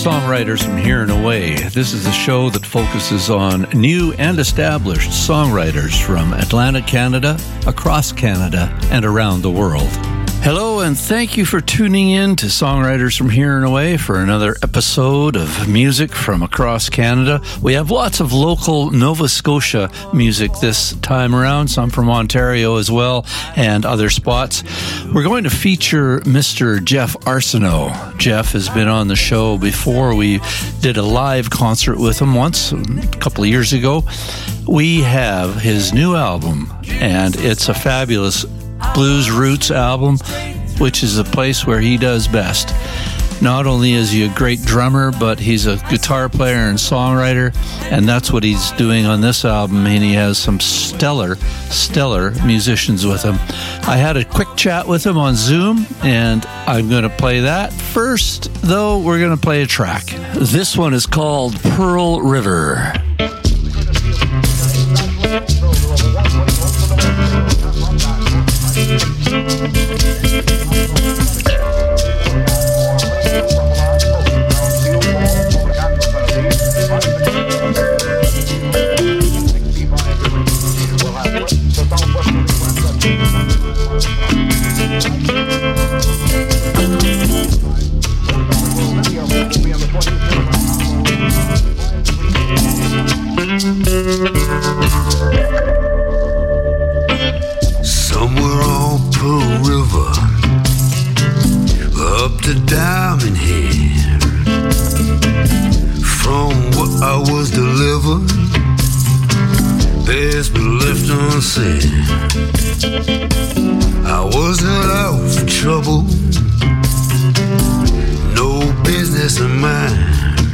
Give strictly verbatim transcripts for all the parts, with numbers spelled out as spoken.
Songwriters from Here and Away. This is a show that focuses on new and established songwriters from Atlantic Canada, across Canada, and around the world. Hello, and thank you for tuning in to Songwriters from Here and Away for another episode of music from across Canada. We have lots of local Nova Scotia music this time around, some from Ontario as well, and other spots. We're going to feature Mister Jeff Arsenault. Jeff has been on the show before. We did a live concert with him once, a couple of years ago. We have his new album, and it's a fabulous Blues Roots album, which is the place where he does best. Not only is he a great drummer, but he's a guitar player and songwriter, and that's what he's doing on this album, and he has some stellar, stellar musicians with him. I had a quick chat with him on Zoom, and I'm going to play that. First, though, we're going to play a track. This one is called Pearl River. Somewhere on Pearl River, up to Diamond Head, from what I was delivered, best be left unsaid. I wasn't out for trouble, no business of mine.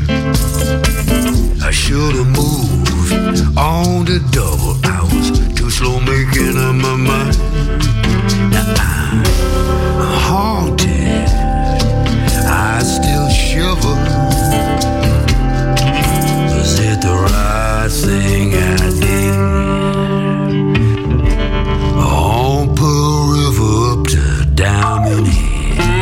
I should have moved on to double. I was too slow making up my mind. Now I'm haunted, I still shiver. Was it the right thing I did? On Pearl River up to Diamond Head.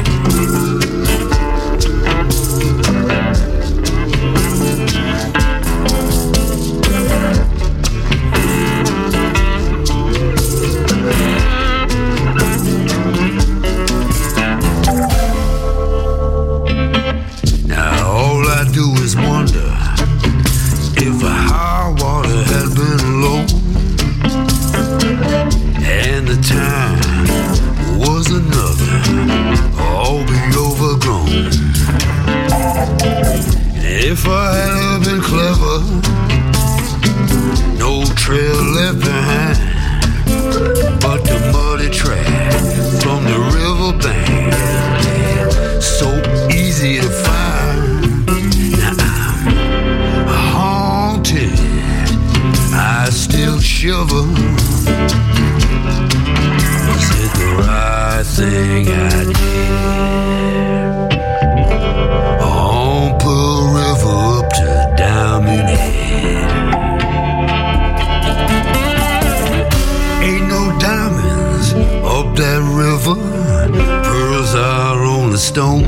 If I had been clever, no trail left behind, but the muddy track from the river bank, so easy to find. Now I'm haunted, I still shiver. Was it the right thing I did? On Pearl River up to Diamond Head. Ain't no diamonds up that river, pearls are on the stone.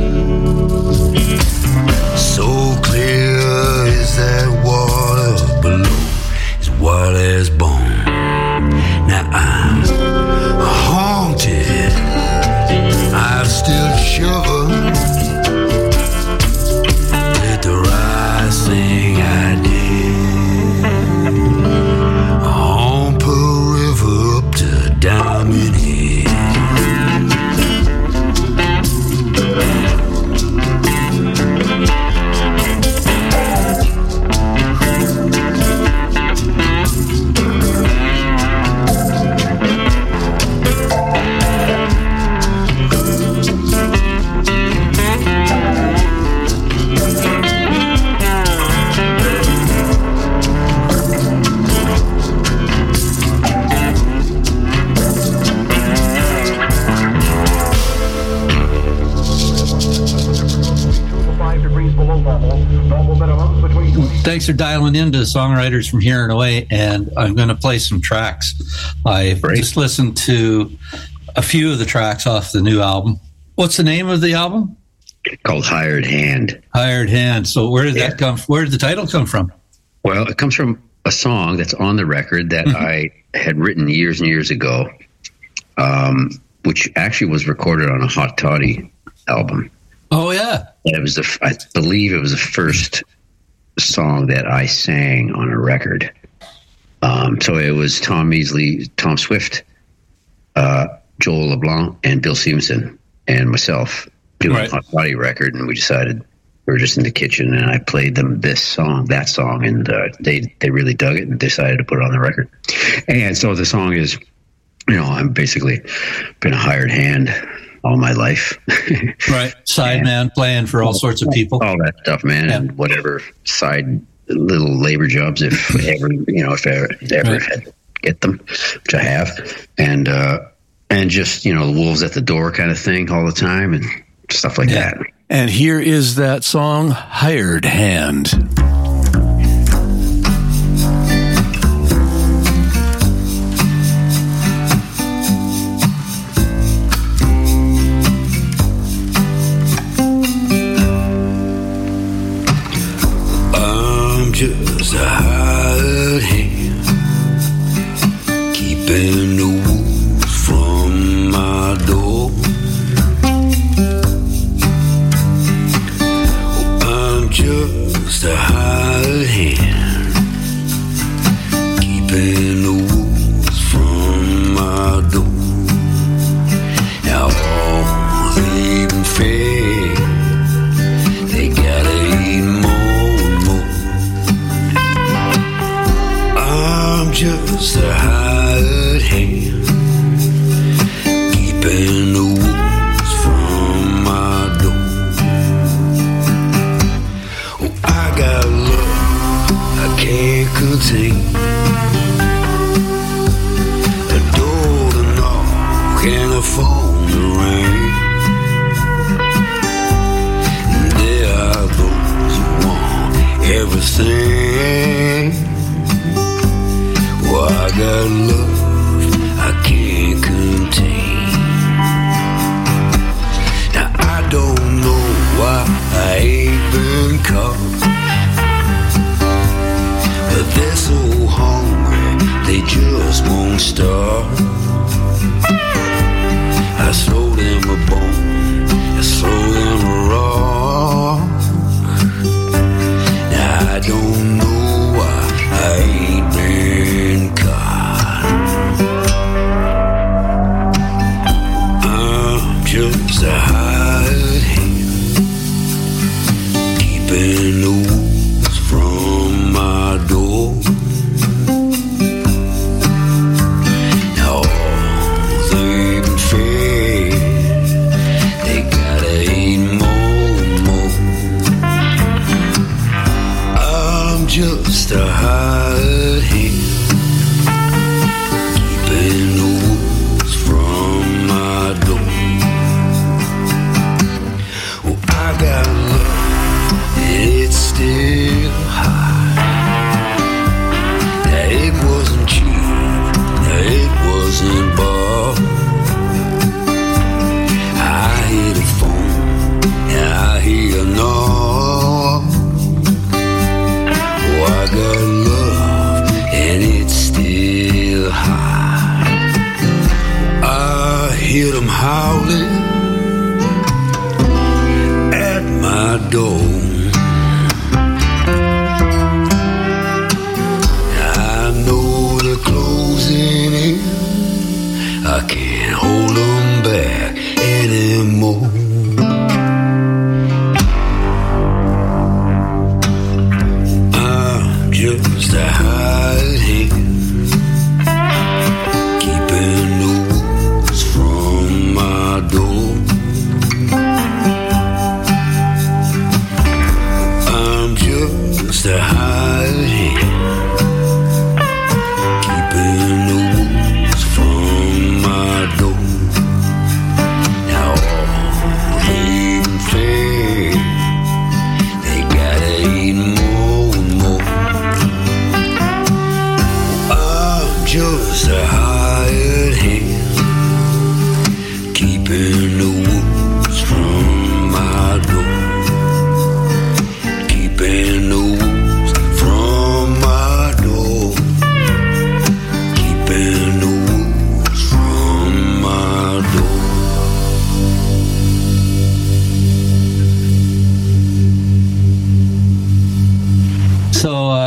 So clear is that water below, as white as bone. Now I'm haunted, I still shiver. The right thing I did. On Pearl River up to Diamond Head. Thanks for dialing in to Songwriters from Here and Away, and I'm going to play some tracks. I just listened to a few of the tracks off the new album. What's the name of the album? called Hired Hand. Hired Hand. So where did yeah. that come? Where did the title come from? Well, it comes from a song that's on the record that mm-hmm. I had written years and years ago, um, which actually was recorded on a Hot Toddy album. Oh yeah, and it was the I believe it was the first song that I sang on a record. Um, so it was Tom Measley, Tom Swift, uh, Joel LeBlanc, and Bill Stevenson, and myself doing right. a Hot Toddy record, and we decided we were just in the kitchen, and I played them this song, that song, and uh, they they really dug it and decided to put it on the record. And so the song is, you know, I'm basically been a hired hand all my life. Right. Side man playing for all sorts of people. All that stuff, man. Yeah. And whatever side little labor jobs, if ever, you know, if I ever right. had to get them, which I have. And, uh, and just, you know, the wolves at the door kind of thing all the time and stuff like yeah. that. And here is that song, Hired Hand. Just a hired hand, keeping the wolves from my door. Oh, I'm just a hired hand, keeping the wolves from my door. Now all they've been fed, they gotta eat more. Just a hired hand, keeping the wolves from my door. Oh, I got love I can't contain, a door to knock and a phone to ring. And there are those who want everything. Well, I got love I can't contain. Now I don't know why I ain't been caught, but they're so hungry they just won't stop. I throw them a bone, I throw them a rock. Now I don't know why I ain't been caught. I'm just a hired hand, keeping the wolves from my door. Now all they've been fed, they gotta eat more and more. I'm just a hired hand, keeping the wolves from my door. Oh, I got love, it's still high. Now it wasn't cheap, now it wasn't bought. I hear the phone, and I hear a knock. Oh, I got love, and it's still high. I hear them howling at my door. I know they're closing in, I can't hold them back anymore. I'm just a hired hand, keeping the wolves from my door. I'm just a hired hand, keeping the wolves from my door. Now all they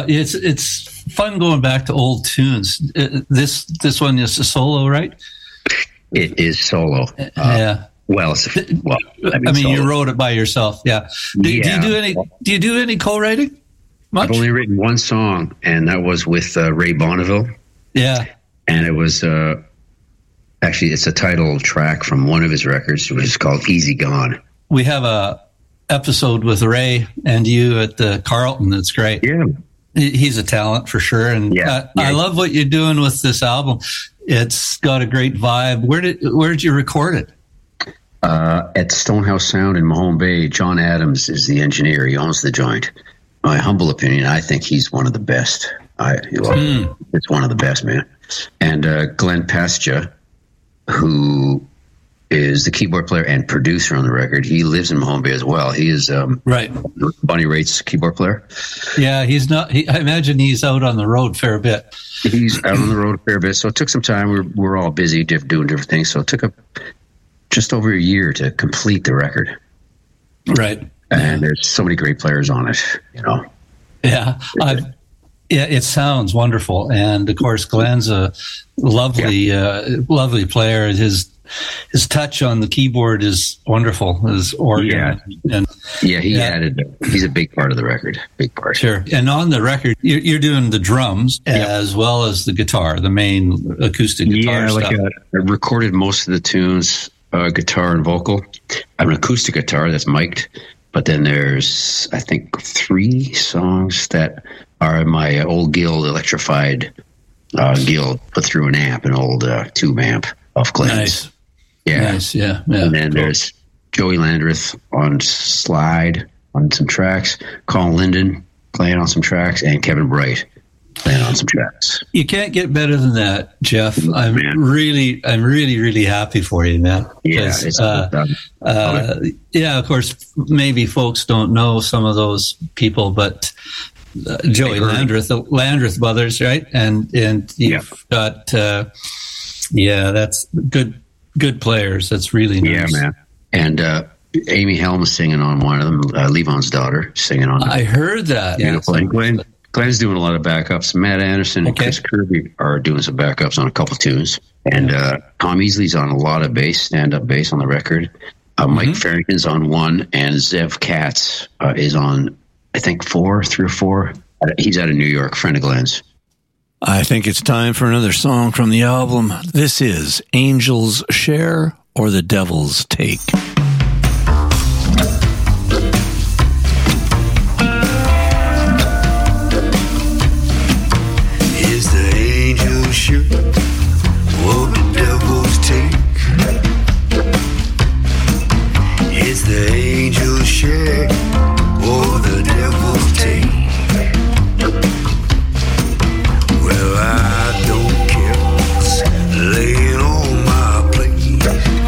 Yeah, it's it's fun going back to old tunes. Uh, This this one is a solo, right? It is solo. Uh, yeah. Well, it's, well, I mean, I mean you wrote it by yourself. Yeah. Do, yeah. do you do any? Do you do any co-writing? Much? I've only written one song, and that was with uh, Ray Bonneville. Yeah. And it was uh, actually it's a title track from one of his records, which is called "Easy Gone." We have a episode with Ray and you at the Carlton. It's great. Yeah. He's a talent for sure, and yeah. uh, yeah. I love what you're doing with this album. It's got a great vibe. Where did where did you record it? Uh, at Stonehouse Sound in Mahone Bay. John Adams is the engineer. He owns the joint. My humble opinion, I think he's one of the best. I, well, mm. It's one of the best, man. And uh, Glenn Pastia, who is the keyboard player and producer on the record, he lives in Mahone Bay as well. He is um, right. Bonnie Raitt's keyboard player. Yeah, he's not. He, I imagine he's out on the road a fair bit. He's out on the road a fair bit, so it took some time. We're we're all busy diff, doing different things, so it took a just over a year to complete the record. Right. And yeah. There's so many great players on it, you know. Yeah. I've, yeah, it sounds wonderful. And of course, Glenn's a lovely, yeah. uh, lovely player. His his touch on the keyboard is wonderful. His organ. Yeah. And, yeah, he yeah. added, he's a big part of the record. Big part. Sure. And on the record, you're, you're doing the drums yep. as well as the guitar, the main acoustic guitar yeah, stuff. Like a, I recorded most of the tunes. Uh, guitar and vocal. I have an acoustic guitar that's mic'd, but then there's, I think, three songs that are my old Guild electrified uh, Guild put through an amp, an old uh, tube amp off Glenn's. Nice. Yeah. Nice, yeah. yeah. And then cool. there's Joey Landreth on slide on some tracks, Colin Linden playing on some tracks, and Kevin Bright playing on some tracks. You can't get better than that, Jeff. I'm man. really, I'm really, really happy for you, man. Yeah, it's uh, done. Uh, yeah, of course, maybe folks don't know some of those people, but uh, Joey Landreth, the Landreth brothers, right? And and you've yeah. got, uh, yeah, that's good, good players. That's really nice. Yeah, man. And uh, Amy Helm is singing on one of them. Uh, Levon's daughter singing on. I heard that. Beautiful. And Glenn. Glenn's doing a lot of backups. Matt Anderson and okay. Chris Kirby are doing some backups on a couple tunes. And uh, Tom Easley's on a lot of bass, stand-up bass on the record. Uh, Mike mm-hmm. Farrington's on one, and Zev Katz uh, is on, I think, four, three or four. He's out of New York, friend of Glenn's. I think it's time for another song from the album. This is Angel's Share or the Devil's Take. What the devil's take is the angel's share, or the devil's take. Well, I don't care, it's laying on my plate.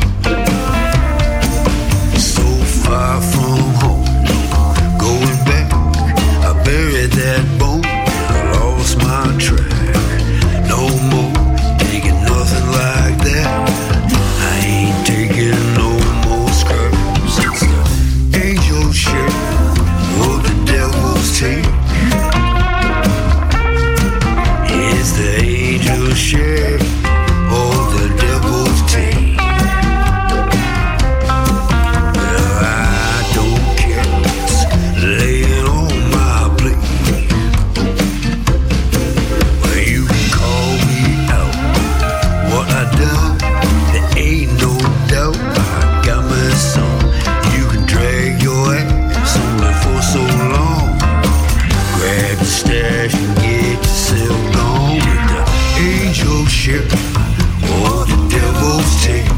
So far from home, going back, I buried that bone, I lost my track. No more taking nothing like that. I ain't taking no more scraps. It's the angel's share or the devil's take. It's the angel's share or the devil's take. Well, I don't care, it's laying on my plate. Well, you can call me out. What I done, there ain't no doubt. I got my song. You can drag your ass only for so long. Grab the stash and get yourself gone with the angel's share or the devil's take.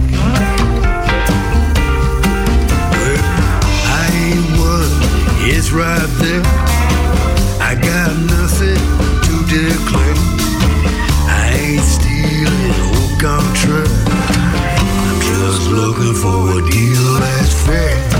Well, I ain't what is right there. I got nothing to declare. I ain't stealing or contract. I'm just looking for a deal that's fair.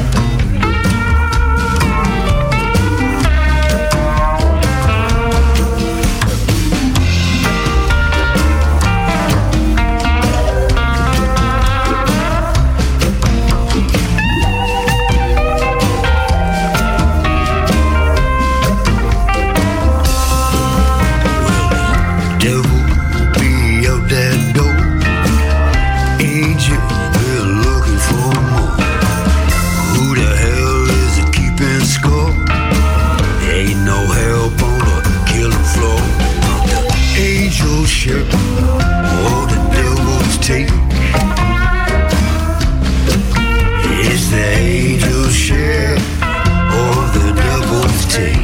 angel, we're looking for more. Who the hell is it keeping score? There ain't no help on the killing floor. The angel ship, oh, the devil's take. It's the angel ship, oh, the devil's take.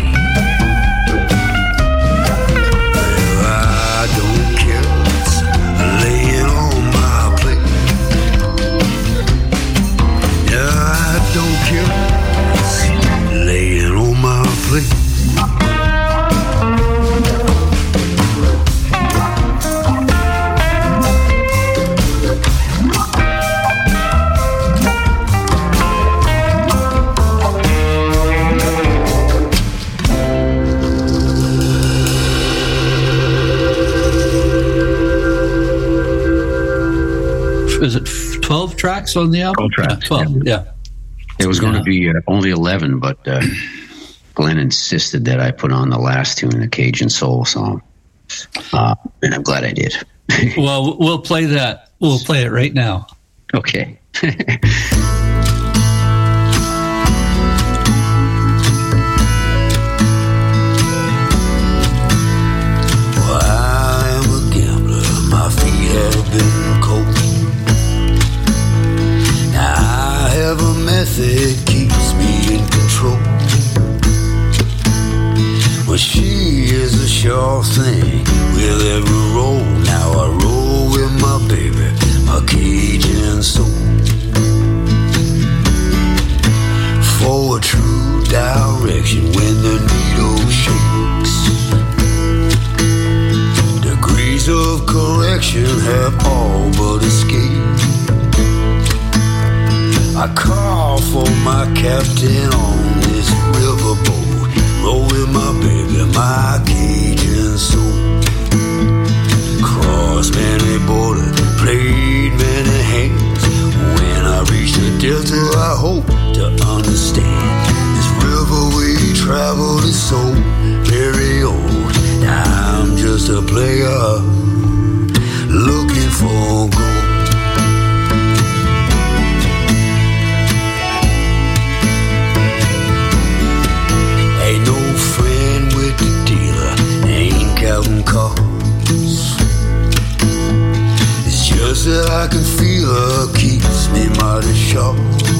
Is it twelve tracks on the album? twelve tracks. Yeah, twelve, yeah. It was going yeah. to be uh, only eleven, but uh, Glenn insisted that I put on the last tune, the Cajun Soul song. Uh, and I'm glad I did. Well, we'll play that. We'll play it right now. Okay. Well, I am a gambler. My feet have been cold. Now I have a method keeps me in control. Well, she is a sure thing with every roll. Now I roll with my baby, my Cajun soul. For a true direction when the needle shakes. Degrees of correction have all but escaped. I call for my captain on this riverboat. Roll with my baby, my Cajun soul. Crossed many borders, played many hands. When I reach the delta, I hope to understand. This river we travel is so very old. Now I'm just a player looking for gold. Ain't no friend with the dealer, ain't counting cards. It's just that I can feel her keeps me mighty sharp.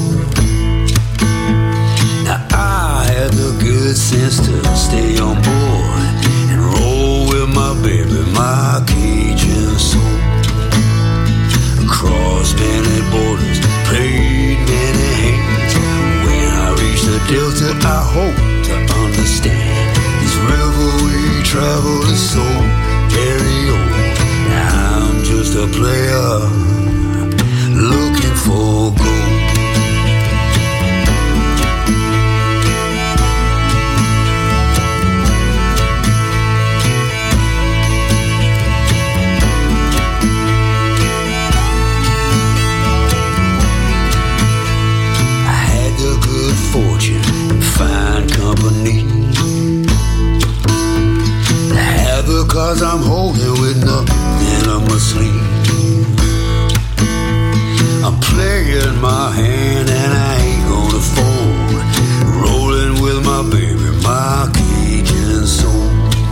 Now I had the good sense to stay on board and roll with my baby, my Cajun soul. Across many borders, played many hands. When I reach the delta, I hope to understand. This river we travel is so very old. Now I'm just a player looking for gold. Fortune and fine company. I have the cards I'm holding with nothing up my sleeve. I'm playing my hand and I ain't gonna fold. Rolling with my baby, my Cajun soul.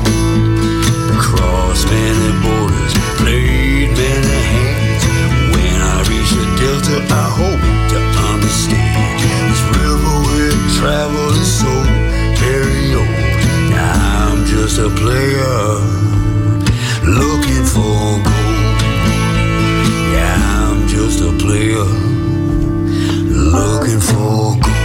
Across many borders, played many hands. When I reach the delta, I hope to understand. This river we travel is so very old. Now I'm just a player looking for gold. Yeah, I'm just a player looking for gold.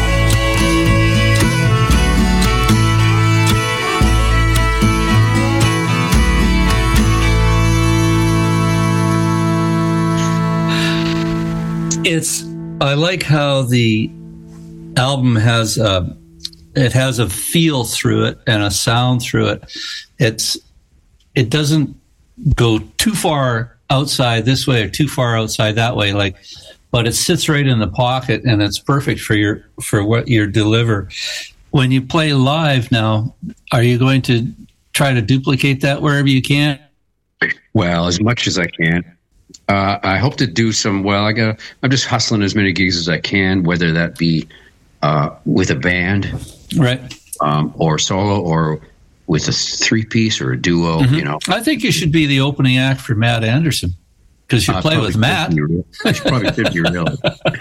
It's, I like how the album has a, it has a feel through it and a sound through it. It's, it doesn't go too far outside this way or too far outside that way. Like, but it sits right in the pocket and it's perfect for your, for what you deliver. When you play live now, are you going to try to duplicate that wherever you can? Well, as much as I can. Uh, I hope to do some. Well, I got. I'm just hustling as many gigs as I can, whether that be uh, with a band, right, um, or solo, or with a three piece or a duo. Mm-hmm. You know, I think you should be the opening act for Matt Anderson because you uh, play with Matt. I should probably should be real.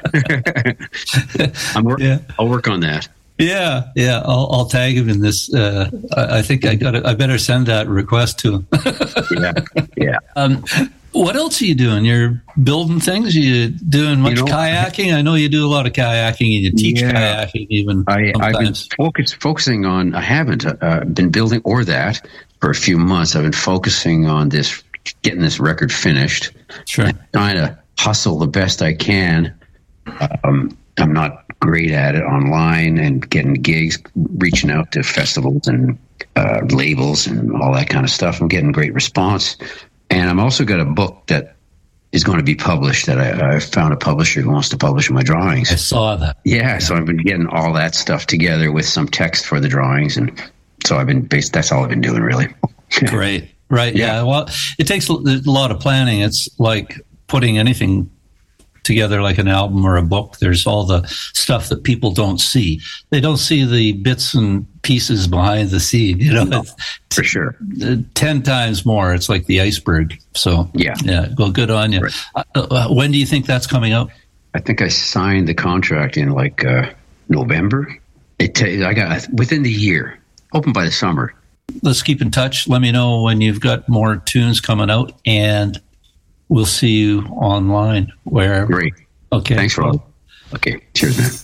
I'm wor- yeah. I'll work on that. Yeah, yeah. I'll, I'll tag him in this. Uh, I, I think I got. I better send that request to him. yeah, yeah. Um, What else are you doing? You're building things? Are you doing much you know, kayaking? I know you do a lot of kayaking and you teach yeah, kayaking even I, I've been focus, focusing on, I haven't uh, been building or that for a few months. I've been focusing on this, getting this record finished. Sure. Trying to hustle the best I can. Um, I'm not great at it online and getting gigs, reaching out to festivals and uh, labels and all that kind of stuff. I'm getting great response. And I'm also got a book that is going to be published that I, I found a publisher who wants to publish my drawings. I saw that. Yeah, yeah, so I've been getting all that stuff together with some text for the drawings. And so I've been based, that's all I've been doing, really. Great. Right. Yeah. yeah. Well, it takes a lot of planning. It's like putting anything together like an album or a book. There's all the stuff that people don't see. They don't see the bits and pieces behind the scene, you know, no, for sure. ten times more. It's like the iceberg. So yeah, yeah. Well, good on you. Right. Uh, when do you think that's coming out? I think I signed the contract in like uh, November. It t- I got within the year, open by the summer. Let's keep in touch. Let me know when you've got more tunes coming out, and we'll see you online. Where great. Okay. Thanks, Rob. Okay. Cheers, man.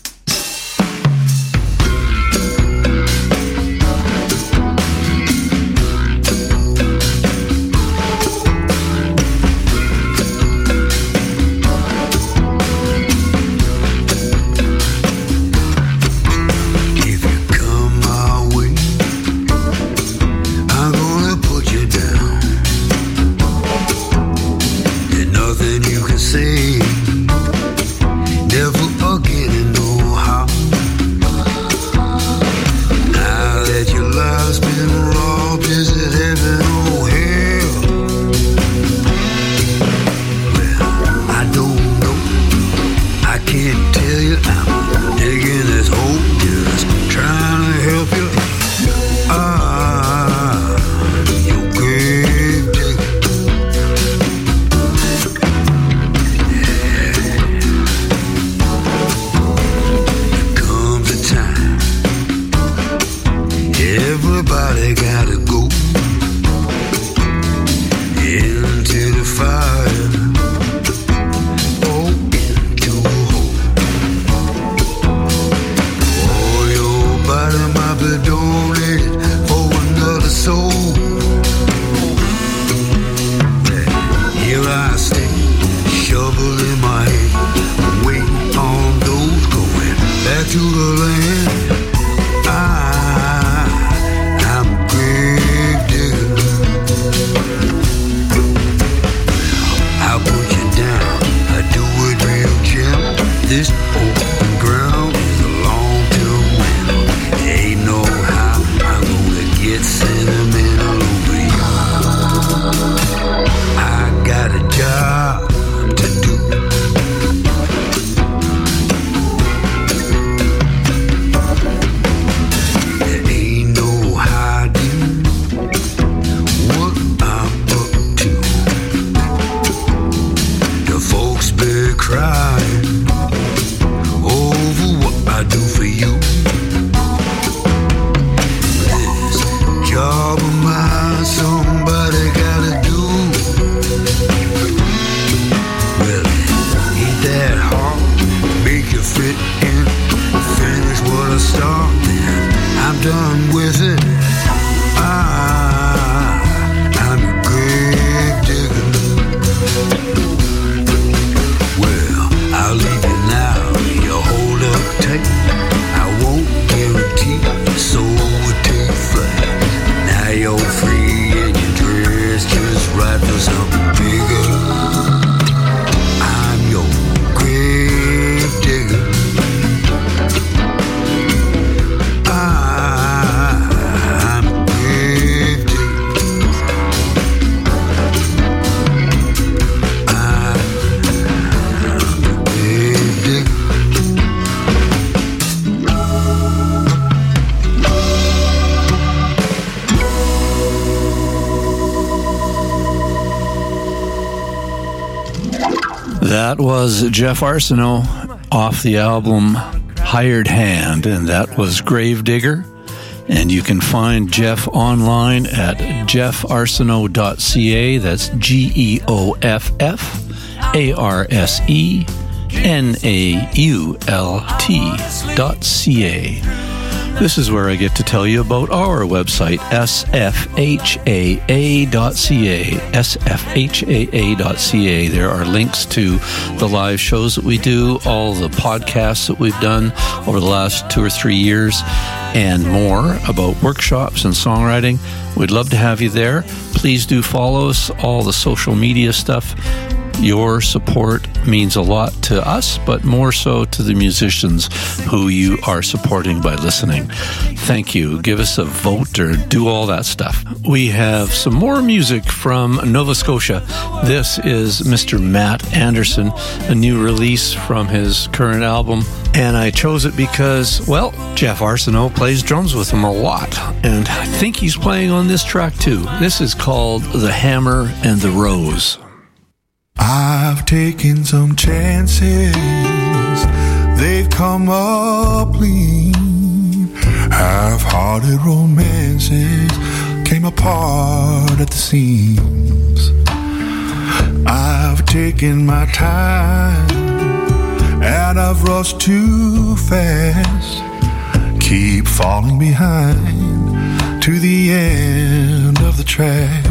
That was Jeff Arsenault off the album Hired Hand, and that was Gravedigger. And you can find Jeff online at jeff arsenault dot c a. That's G E O F F A R S E N A U L T dot C A. This is where I get to tell you about our website, S F H A A dot C A. S F H A A dot C A. There are links to the live shows that we do, all the podcasts that we've done over the last two or three years, and more about workshops and songwriting. We'd love to have you there. Please do follow us, all the social media stuff. Your support means a lot to us, but more so to the musicians who you are supporting by listening. Thank you. Give us a vote or do all that stuff. We have some more music from Nova Scotia. This is Mister Matt Anderson, a new release from his current album. And I chose it because, well, Jeff Arsenault plays drums with him a lot. And I think he's playing on this track too. This is called The Hammer and the Rose. I've taken some chances, they've come up clean. Half-hearted romances came apart at the seams. I've taken my time and I've rushed too fast. Keep falling behind to the end of the track.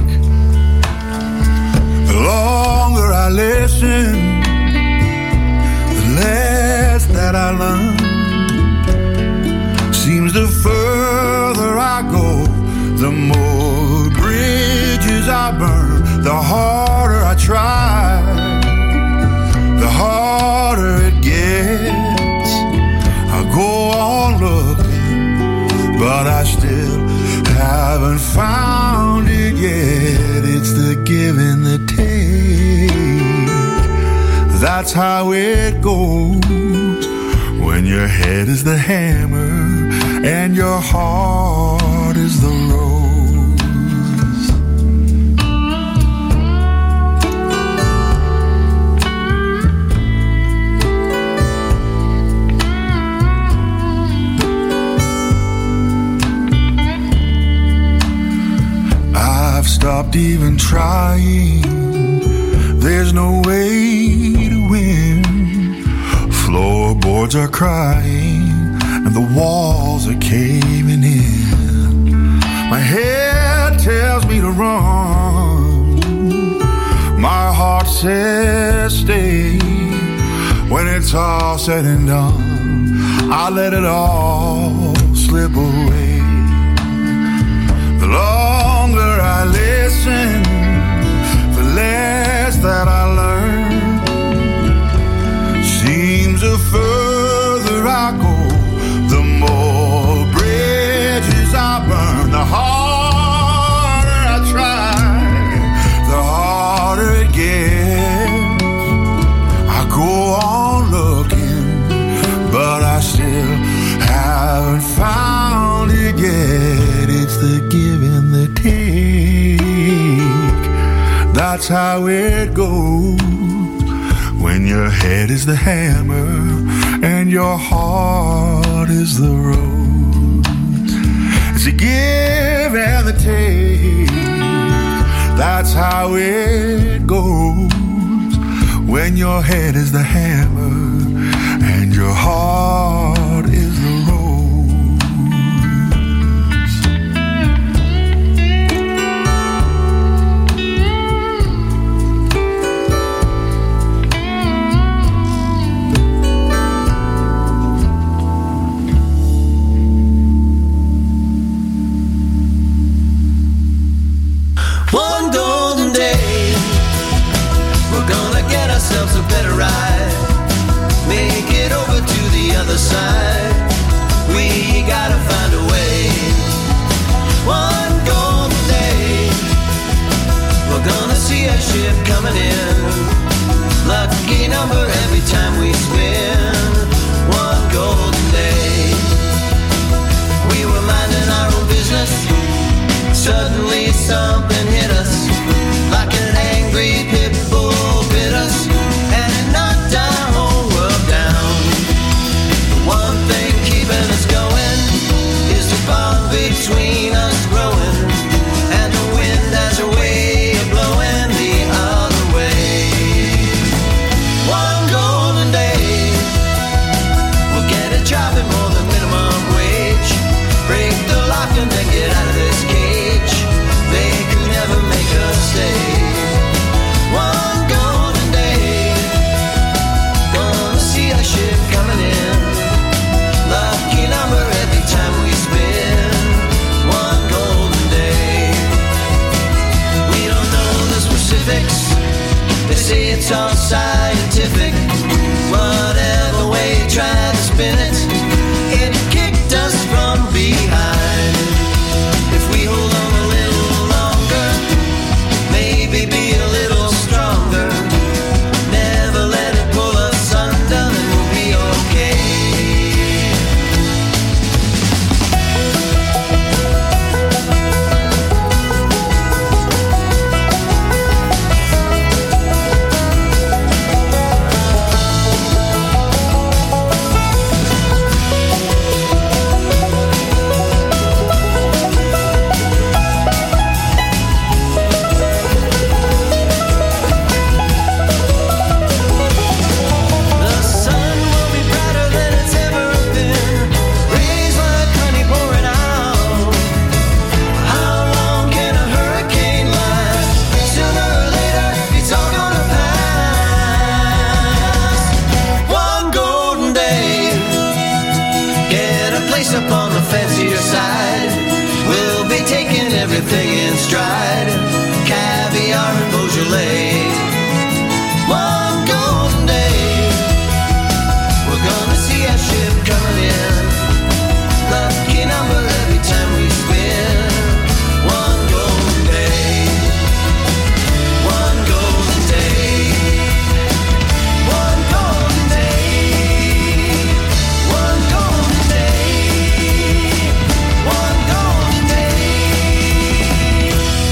The longer I listen, the less that I learn. Seems the further I go, the more bridges I burn. The harder I try, the harder it gets. I go on looking, but I still haven't found it yet. It's the give and the take. That's how it goes when your head is the hammer and your heart is the rose. I've stopped even trying. There's no way to win. Floorboards are crying and the walls are caving in. My head tells me to run, my heart says stay. When it's all said and done, I let it all slip away. The longer I listen, the less that I learn. Seems the further I go, the more bridges I burn. The harder I try, the harder it gets. I go on looking, but I still haven't found it yet. It's the give and the take. That's how it goes when your head is the hammer and your heart is the rose. It's a give and the take. That's how it goes when your head is the hammer and your heart is the rose. A better ride, make it over to the other say it's all scientific. Whatever way you try to spin it, it kicked us from behind. If we hold on a little longer, maybe be a little stronger, never let it pull us under, then we'll be okay. Up on the fancier side, we'll be taking everything in stride. Caviar and Beaujolais. One golden day, we're gonna see our ship coming in. Lucky number every time we spin. One golden day, one golden day, one golden day, one golden day. One golden day.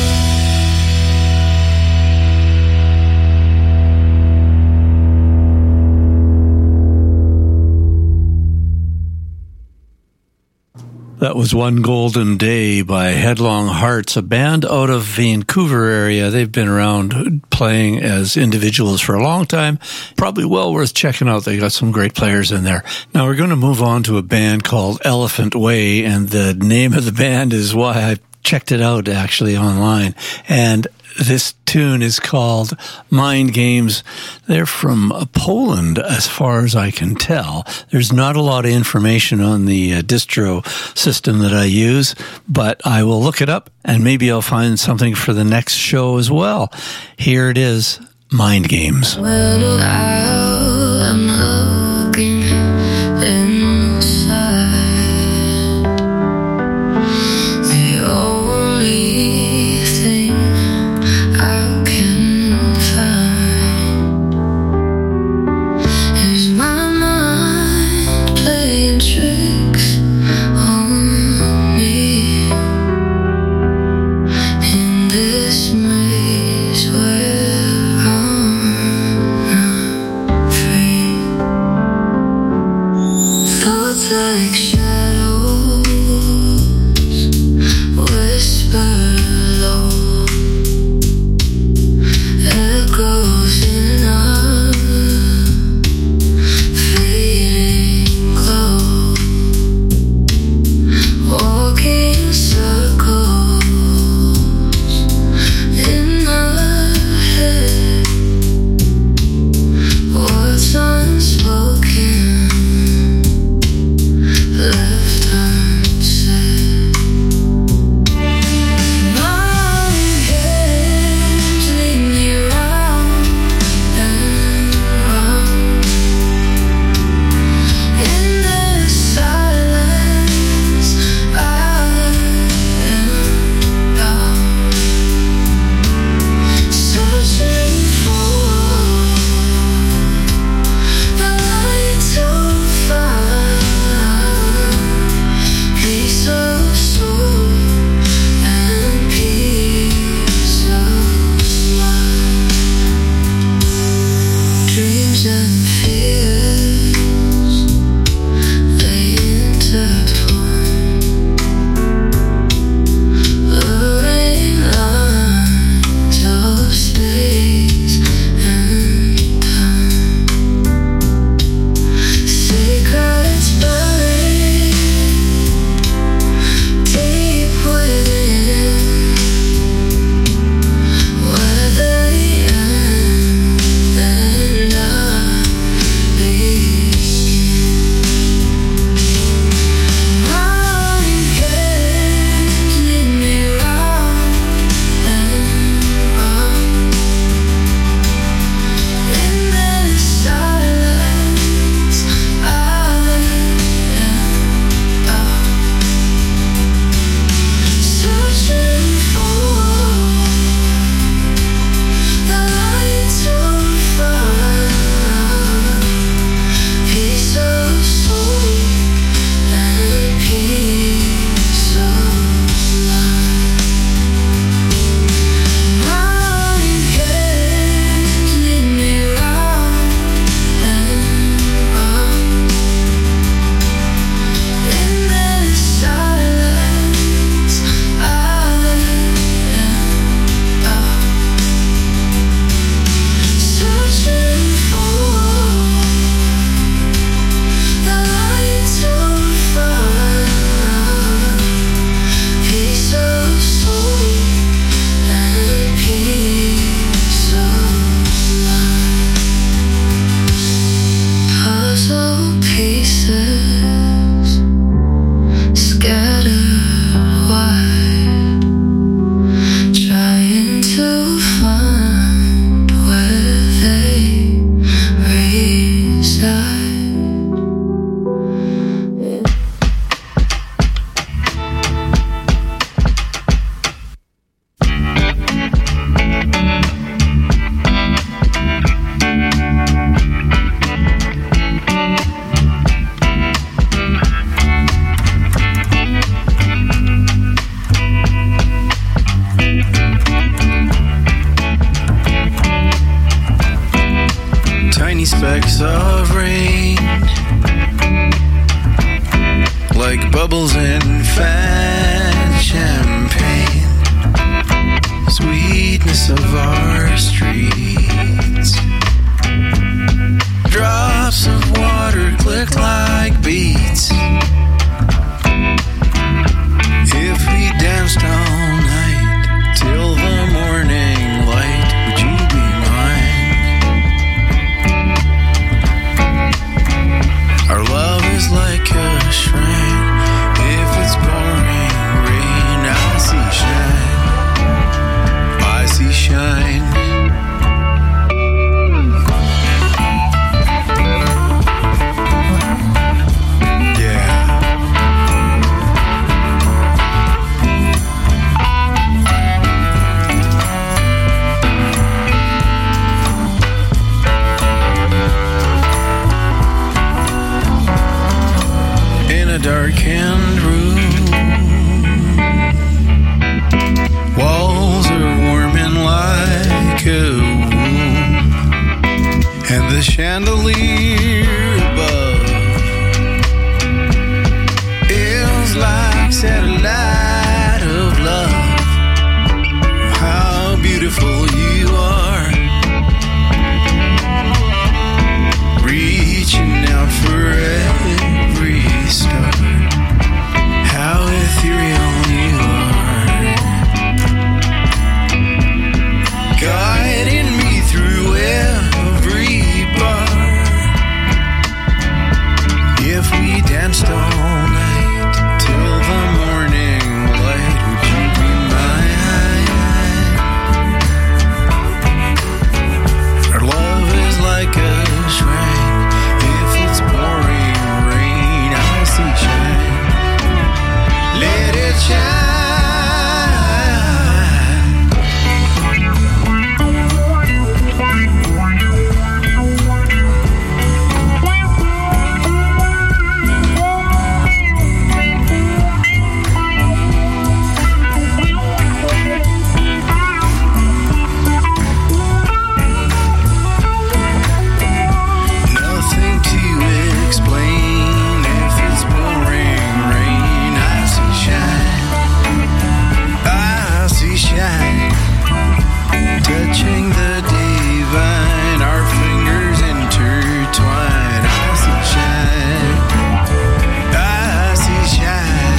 That was One Golden Day by Headlong Hearts, a band out of Vancouver area. They've been around playing as individuals for a long time. Probably well worth checking out. They got some great players in there. Now we're going to move on to a band called Elephant Way, and the name of the band is why I checked it out actually online. And this tune is called Mind Games. They're from Poland, as far as I can tell. There's not a lot of information on the uh, distro system that I use, but I will look it up and maybe I'll find something for the next show as well. Here it is, Mind Games. Well, I'm looking inside. The only thing I can find is my mind playing tricks on me in this maze where I'm not free. Thoughts like shadows whisper low, echoes in a fading glow, walking circles in my head, words unspoken, bubbles and fine champagne, sweetness of our streets. Drops of water click like beats. If we danced all night till the morning light, would you be mine? Our love is like a shrine. If it's pouring rain, I see shine. I see shine. Darkened room, walls are warming like a womb, and the chandelier above is like satellite of love. How beautiful you are, reaching out for every star. How ethereal you are, guiding me through every bar. If we danced all night till the morning light, would you be mine? Our love is like a shrine. If it's pouring rain, I see shine. Let it shine. Nothing to explain. If it's pouring rain, I see shine. I see shine. Touching the divine, our fingers intertwine. I see shine. I see shine.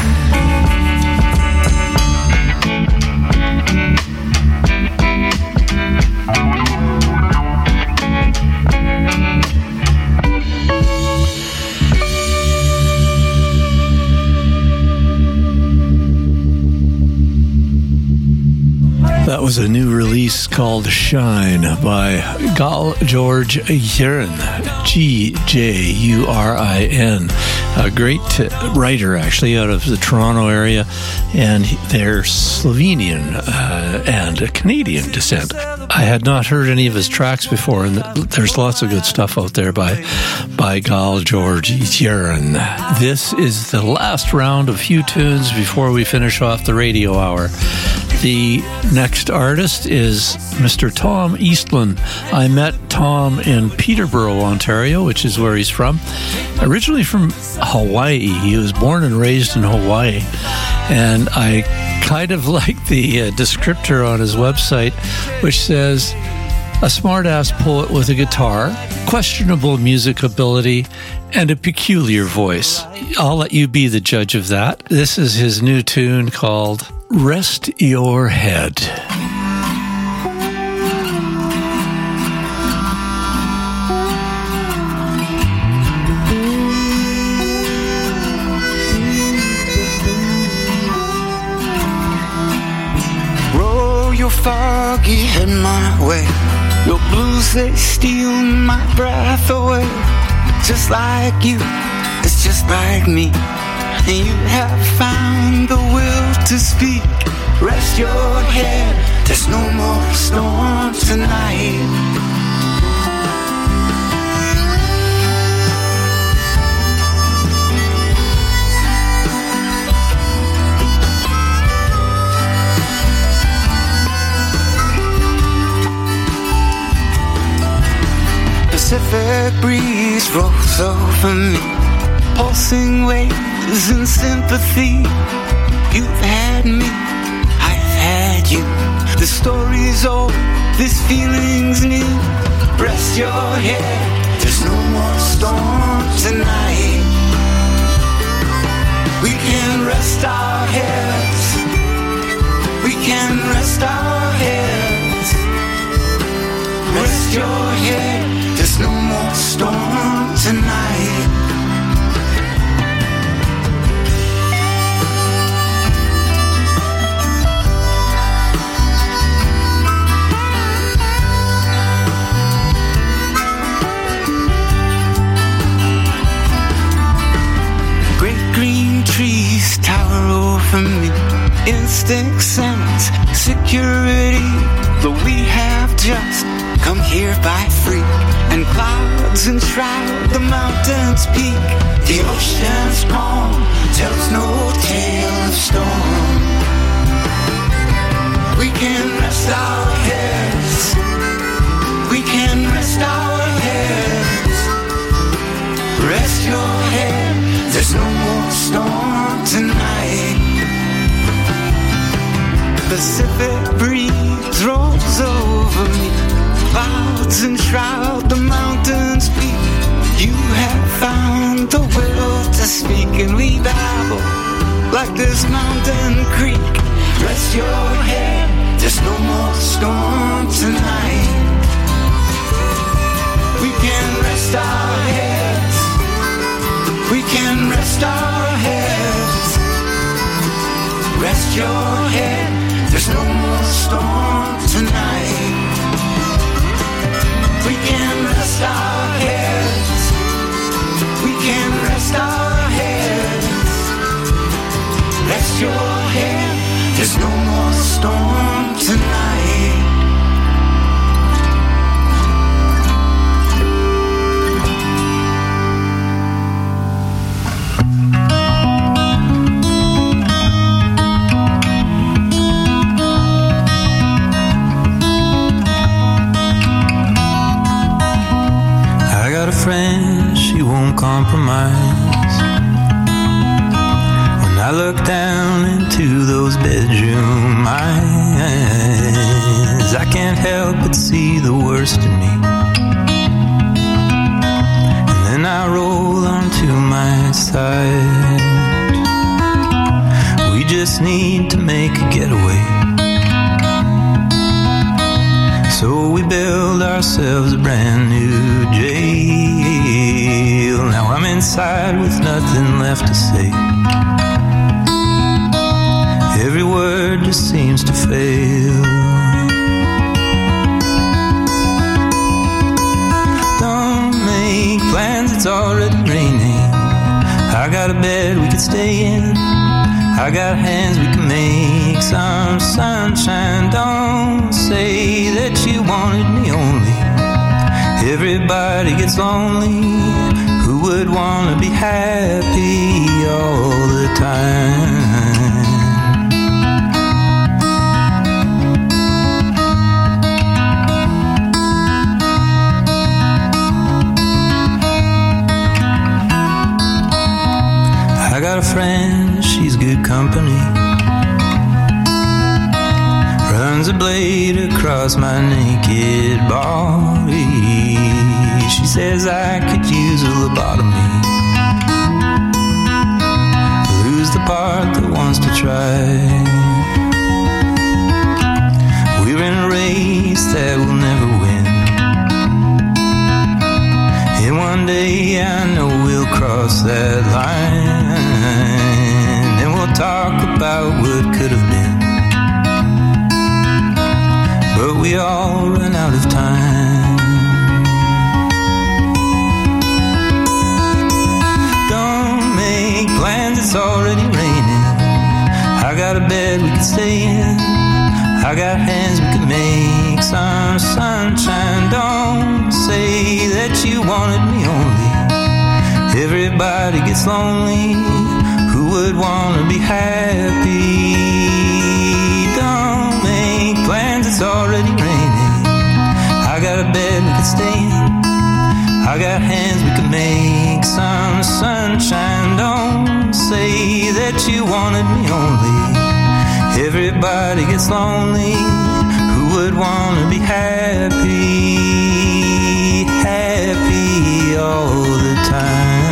That was a new release called Shine by Gal George Jurin, G J U R I N. A great writer, actually, out of the Toronto area, and they're Slovenian uh, and Canadian descent. I had not heard any of his tracks before, and there's lots of good stuff out there by by Gal George Jurin. This is the last round of few tunes before we finish off the radio hour. The next artist is Mister Tom Eastland. I met Tom in Peterborough, Ontario, which is where he's from. Originally from Hawaii. He was born and raised in Hawaii. And I kind of like the uh, descriptor on his website, which says, a smart-ass poet with a guitar, questionable music ability, and a peculiar voice. I'll let you be the judge of that. This is his new tune called Rest Your Head. Roll your foggy head my way. Your blues, they steal my breath away. Just like you, it's just like me. And you have found the will to speak. Rest your head, there's no more storm tonight. Pacific breeze rolls over me, pulsing waves tears and sympathy. You've had me, I've had you. The story's old, this feeling's new. Rest your head, there's no more storm tonight. We can rest our heads. We can rest our heads. Rest your head, there's no more storm tonight. Trees tower over me, instinct sense security. Though we have just come here by freak, and clouds enshroud the mountain's peak. The ocean's calm tells no tale of storm. We can rest our heads. We can rest our heads. Rest your head. There's no more storm tonight. Pacific breeze rolls over me. Clouds enshroud the mountain's peak. You have found the will to speak, and we babble like this mountain creek. Rest your head, there's no more storm tonight. We can rest our heads. We can rest our heads. Rest your head, there's no more storm tonight. We can rest our heads. We can rest our heads. Rest your head, there's no more storm tonight. Friend, she won't compromise. When I look down into those bedroom eyes, I can't help but see the worst in me. And then I roll onto my side. We just need to make a getaway. So we build ourselves a brand new jail. Now I'm inside with nothing left to say. Every word just seems to fail. Don't make plans, it's already raining. I got a bed we could stay in. I got hands we can make some sunshine. Don't say that you wanted me only. Everybody gets lonely. Who would want to be happy all the time? I got a friend, she's good company. Runs a blade across my naked body. She says I could use a lobotomy. Lose the part that wants to try. We're in a race that we'll never win. And one day I know we'll cross that line. And we'll talk about what could have been. But we all run out of time. Don't make plans, it's already raining. I got a bed we can stay in. I got hands we can make some sunshine. Don't say that you wanted me only. Everybody gets lonely. Who would want to be happy? Don't make plans, it's already raining. I got a bed we can stay in. I got hands we can make some sunshine. Don't say that you wanted me only. Everybody gets lonely. Who would want to be happy, happy all the time?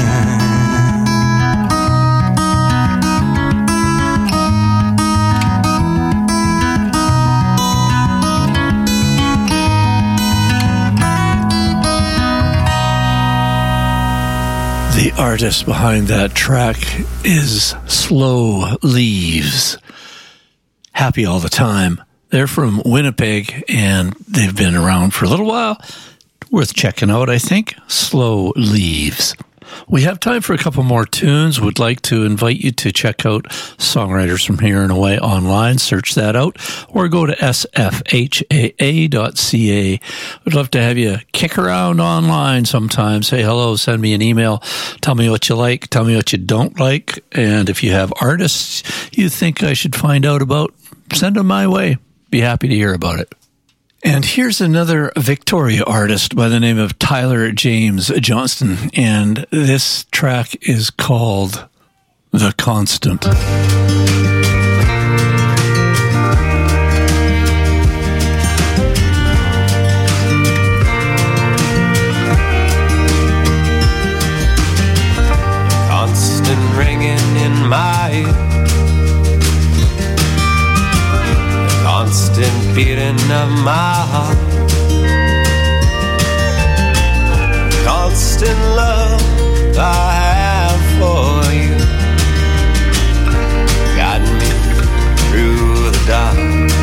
The artist behind that track is Slow Leaves. Happy all the time. They're from Winnipeg, and they've been around for a little while. Worth checking out, I think. Slow Leaves. We have time for a couple more tunes. Would like to invite you to check out Songwriters from Here and Away online. Search that out, or go to s f h a a dot c a. Would love to have you kick around online sometime. Say hello, send me an email. Tell me what you like, tell me what you don't like. And if you have artists you think I should find out about, send them my way. Be happy to hear about it. And here's another Victoria artist by the name of Tyler James Johnston, and this track is called The Constant. Constant ringing in my ear, constant beating of my heart, constant love I have for you, guiding me through the dark.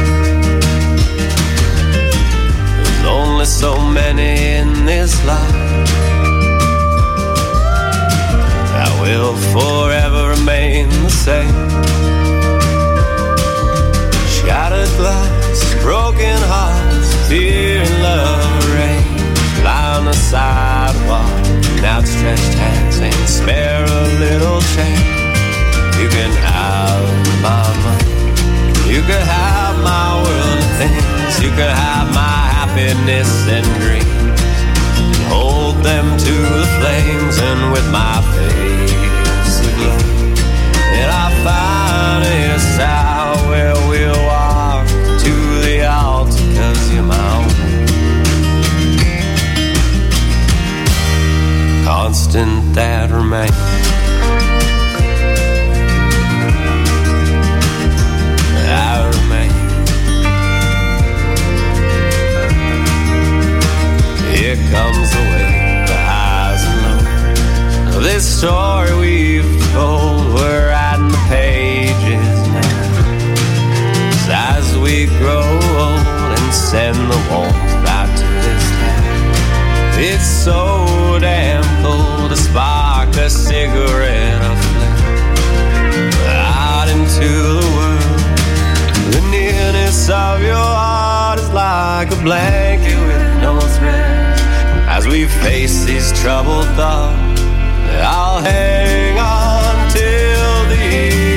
There's only so many in this life that will forever remain the same. Shattered glass, broken hearts, fear and love rain. Lie on the sidewalk, outstretched hands, and spare a little change. You can have my money, you can have my world of things, you can have my happiness and dreams, and hold them to the flames. And with my face aglow, and I find it's out where we'll walk to the altar, 'cause you're my own. Constant that remains. I remain. Here comes the way, the highs and lows of this story we've told. We're writing the pages now, as we grow old and send the walls back to this town. It's so damn cold to spark a cigarette aflame out into the world. The nearness of your heart is like a blanket with no thread. As we face these troubled thoughts, I'll hang on till the end.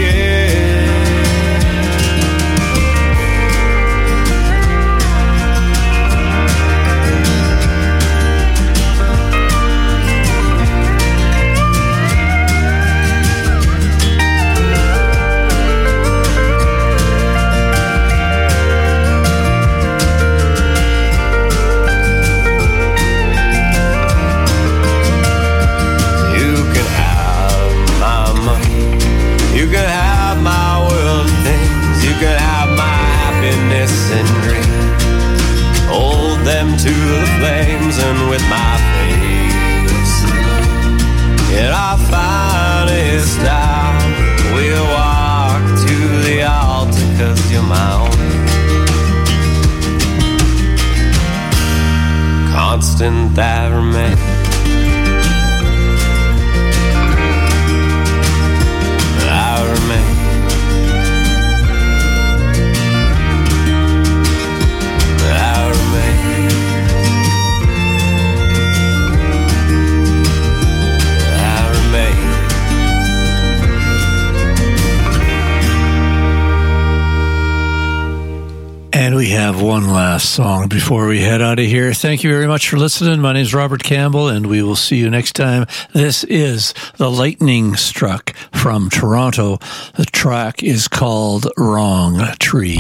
You can have my world of things, you can have my happiness and dreams, hold them to the flames. And with my face alone, and I find it's down, we'll walk to the altar, 'cause you're my own. Constant that remains. I remain. I remain. I remain. And we have have one last song before we head out of here. Thank you very much for listening. My name is Robert Campbell, and we will see you next time. This is The Lightning Struck from Toronto. The track is called Wrong Tree.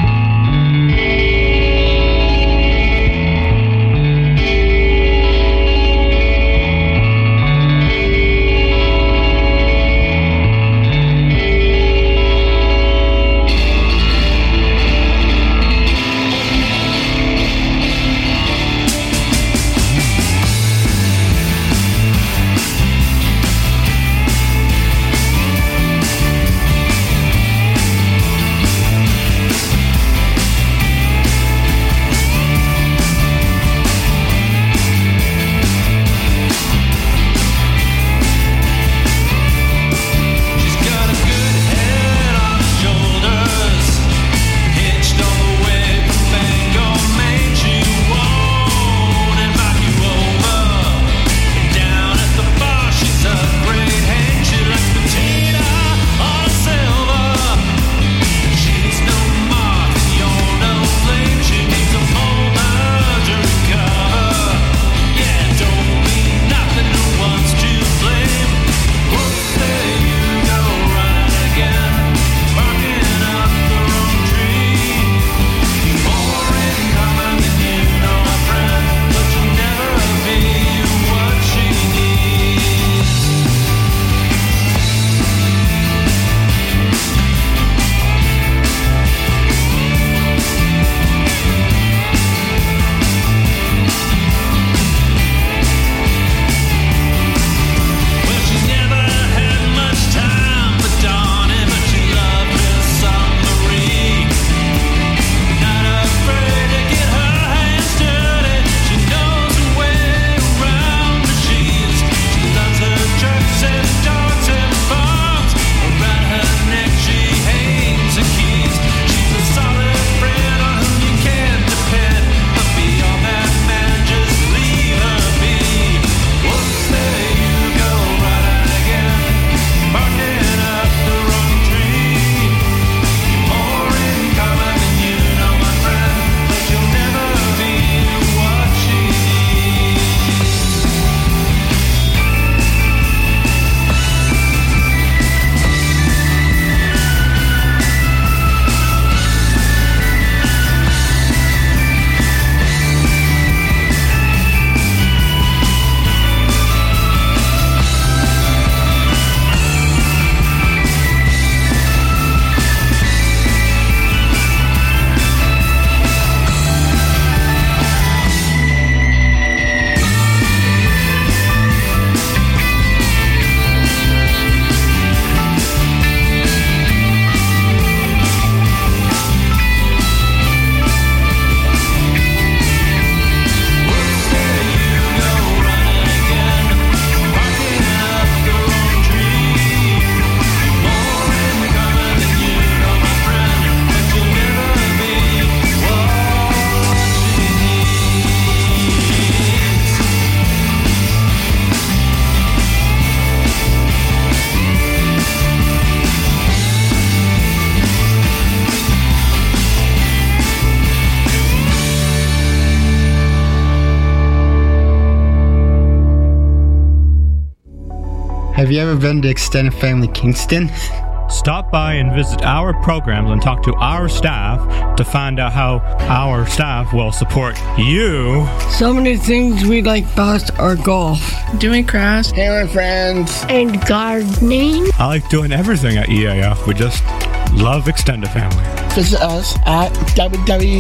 Have you ever been to Extended Family Kingston? Stop by and visit our programs and talk to our staff to find out how our staff will support you. Some of the things we like best are golf, doing crafts, hanging with friends, and gardening. I like doing everything at E A F. We just love Extended Family. Visit us at w w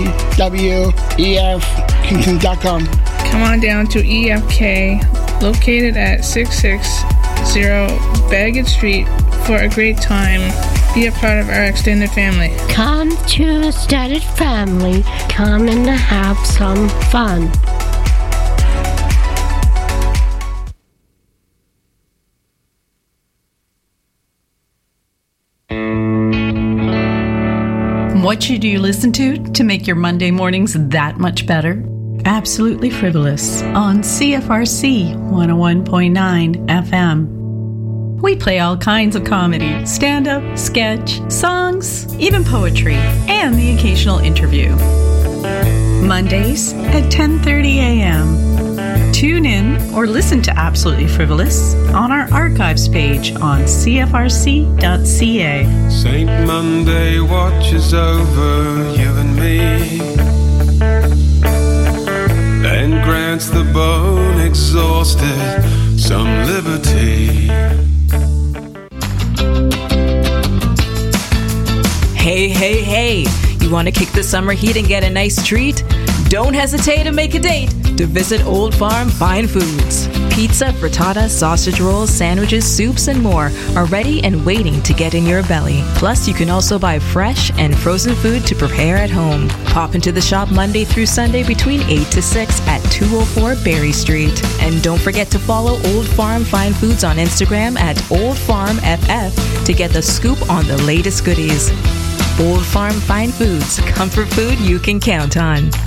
w dot e f kingston dot com. Come on down to E F K, located at six six zero Baggett Street, for a great time. Be a part of our extended family. Come to Extended Family. Come and have some fun. What should you listen to to make your Monday mornings that much better? Absolutely Frivolous on C F R C one oh one point nine F M. We play all kinds of comedy, stand-up, sketch, songs, even poetry, and the occasional interview. Mondays at ten thirty a.m. Tune in or listen to Absolutely Frivolous on our archives page on c f r c dot c a. Saint Monday watches over you and me, and grants the bone exhausted some liberty. Hey, hey, hey! You want to kick the summer heat and get a nice treat? Don't hesitate to make a date to visit Old Farm Fine Foods. Pizza, frittata, sausage rolls, sandwiches, soups, and more are ready and waiting to get in your belly. Plus, you can also buy fresh and frozen food to prepare at home. Pop into the shop Monday through Sunday between eight to six at two oh four Berry Street. And don't forget to follow Old Farm Fine Foods on Instagram at Old Farm F F to get the scoop on the latest goodies. Old Farm Fine Foods, comfort food you can count on.